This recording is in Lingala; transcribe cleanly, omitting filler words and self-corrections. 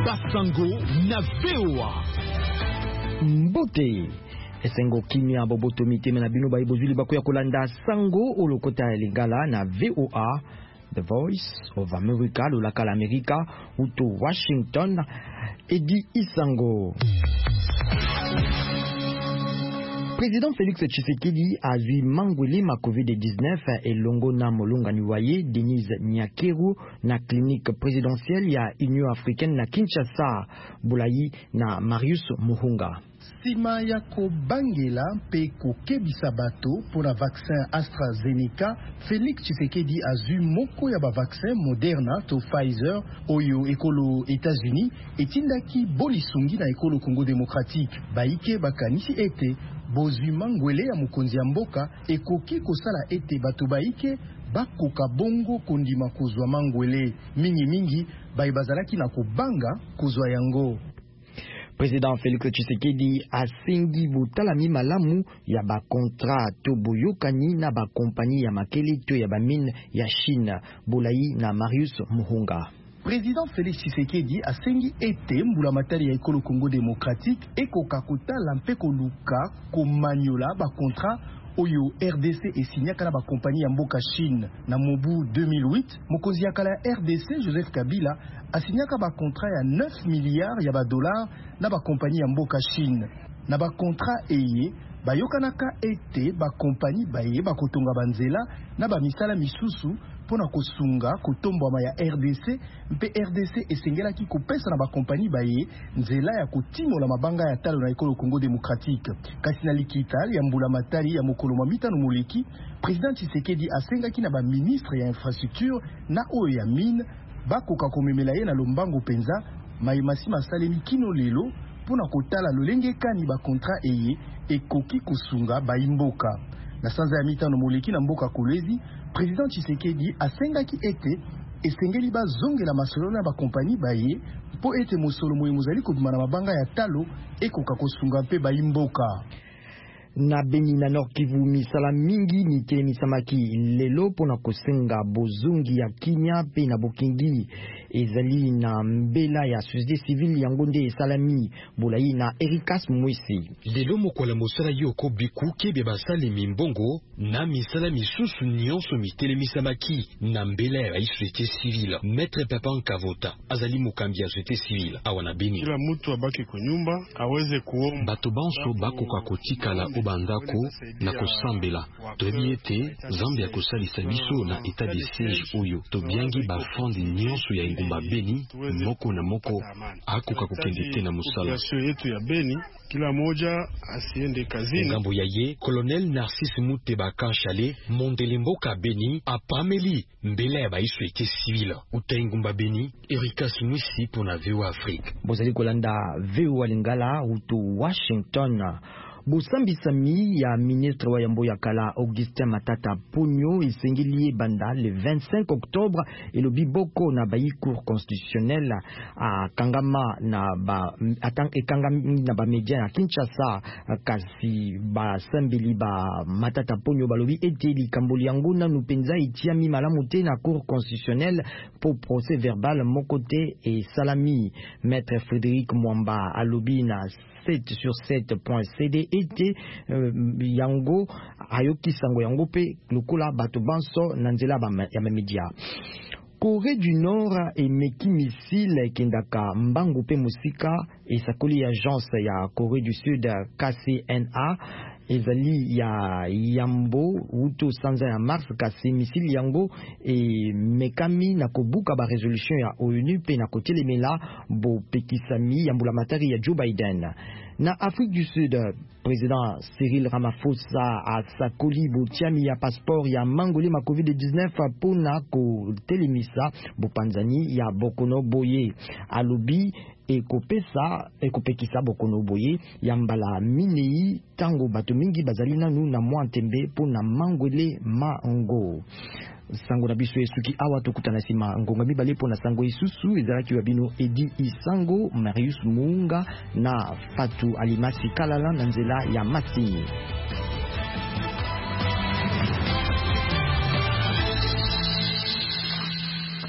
Basango na VOA. Mbote esengo kimia boboto miteme na bino baibozuli bakoya kolanda sango olokota ya lingala na VOA, The Voice of America, lolaka la America, uto Washington, Edi Isango. Président Félix Tshisekedi a vu mangwele ma COVID-19 et longo na molonga niwaye Denise Nyakeru na clinique présidentielle ya Union africaine na Kinshasa, Bulayi na Marius Muhunga. Sima ya kobangela mpe kokebisa bato pona vaccin AstraZeneca, Félix Tshisekedi azwi moko ya ba vaccin Moderna to Pfizer oyo ekolo États-Unis etindaki bolisungi na ekolo Congo démocratique. Baike bakanisi ete bozwi mangwele ya mokonzi ya mboka ekoki kosala ete bato baike bakoka bongo kondima kozwa mangwele mingi bazalaki na kobanga kozwa yango. Président Félix Tshisekedi asengi butalami malamu ya ba contrat to boyokani na ba compagnie ya makeli to ya ba mine ya Chine, Bulayi na Marius Muhunga. Président Félix Tshisekedi asengi ete mbula matari ya ekolo Congo démocratique ekoka kotala mpe koluka komanyola ba contrat oyo RDC esinyaka na ba compagnie ya mboka Chine na mobu 2008. Mokonzi ya kala ya RDC Joseph Kabila asinyaka ba contrat ya 9 milliards ya ba dollars na ba compagnie ya mboka Chine. Na ba contrat eye bayokanaka ete ba compagnie baye bakotonga banzela na ba misala misusu pona kosunga kotombwama ya RDC, mpe RDC esengelaki kopesa na ba compagnie baye nzela ya kotimola mabanga ya talo na ekolo Congo démocratique. Kasi na likita ya mbula matari ya mokolo mamita no moleki, Président Tshisekedi asengaki na ba ministre ya infrastructure na oyo ya mine bakoka komemela ye na lombango penza mayemasi masalemi kino lelo pona kotala lolenge kani ba contrat eye ekoki kosunga baimboka. Na sanza ya mitano moleki na mboka Kolwezi, Président Tshisekedi asengaki ete esengeli bazongela masolo na ba compagnie baye po ete mosolo moye mozali kobima na mabanga ya talo ekoka kosunga mpe baimboka. Na Beni na Nord Kivu misala mingi mike misamaki lelo pona kosenga bozungi ya kinya pe na bokingi ezali na mbela ya société civile yango nde esalami. Bulayi na Erikas Mwisi. Lelo mokola mosala yoko biku kebe basale mimbongo na misala misusu nyonso mitele misamaki na mbela ya société civile. Maître Papa Nkavota azali mokambi ya société civile awana Beni. Kila mutu abaki kunyumba aweze kuomba bato banso bakoka kotikala obandako na kosambela toyebi ete Zambia kosalisa biso na etat de siège oyo tobiangi bafandi nyonso ya engumba Beni moko na moko akoka kokende te na musala yetu ya Beni, kila moja asiende kazini. Ngambo ya ye Colonel Narcisse Muteba Kanchale mondele mboka Beni apameli mbela ya société civile uta engumba Beni. Erikas Mwisi pona VOA Afrique. Bozali kolanda VOA Lingala uto Washington. Bosambisami ya ministre wa yambo ya kala Augustin Matata Ponyo esengeli banda le 25 octobre et le biboko na bayi cour constitutionnel a kangama na ba ekangami na ba media ya Kinshasa kasi ba sambeli ba Matata Ponyo balobi ete likamboli yango na nupenza itiami malamu te na cour constitutionnel pour procès verbal mokote et salami. Maître Frédéric Mwamba alobi na 7/7.cd ete yango ayoki sango yango pe lokola bato banso na nzela ya media. Corée du Nord emeki missile kendaka mbangu pe musika esakoli agence ya Corée du Sud KCNA ezali ya yambo uto sanza ya mars kasi misili yango e mekami na kobuka ba resolution ya ONU pe na kotelemela bo pekisami yambula matari ya Joe Biden. Na Afrique du Sud, président Cyril Ramaphosa a sakoli botiami ya passeport ya mangole ma COVID-19 pona ko telemisa bo Panzani ya Bokono Boye alobi ekopekisa Bokono Boye yambala minei tango bato mingi bazali nanu na mwa ntembe pona mangole mango. Sango na biso esuki awa tokutana sima ngonga mibale pona sango isusu ezalaki wa bino Edi Isango, Marius Muhunga na Fatu Alimasi Kalala na nzela ya Masini.